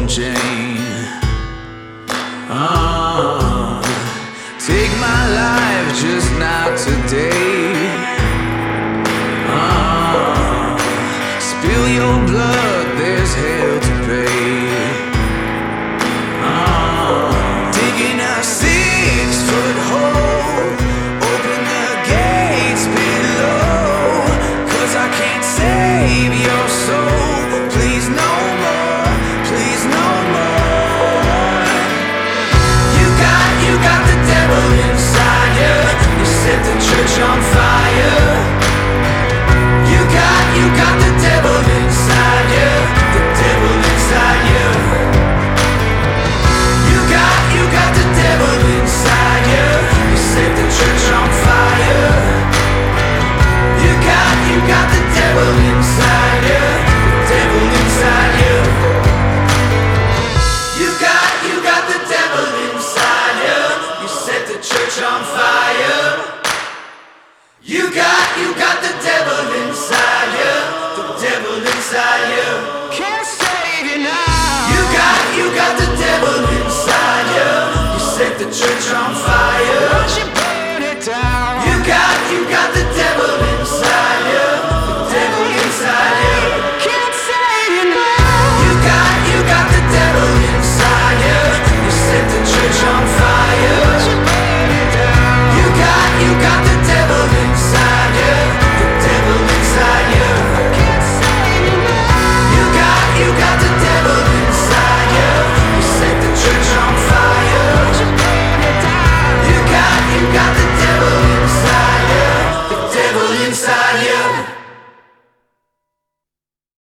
and chain. Take my life, just not today. Spill your blood, there's hell to pay. Digging a 6-foot hole, open the gates below, 'cause I can't save your soul. Please no more, please no more. You got the devil inside you. You set the church on fire. You got the devil inside you. The devil inside you. You got the devil inside you. You set the church on fire. You got the devil inside you. The devil inside you. You got the devil inside you. You set the church on fire. You got the devil inside you. The devil inside you. Can't save you now. You got the devil inside you. You set the church on fire.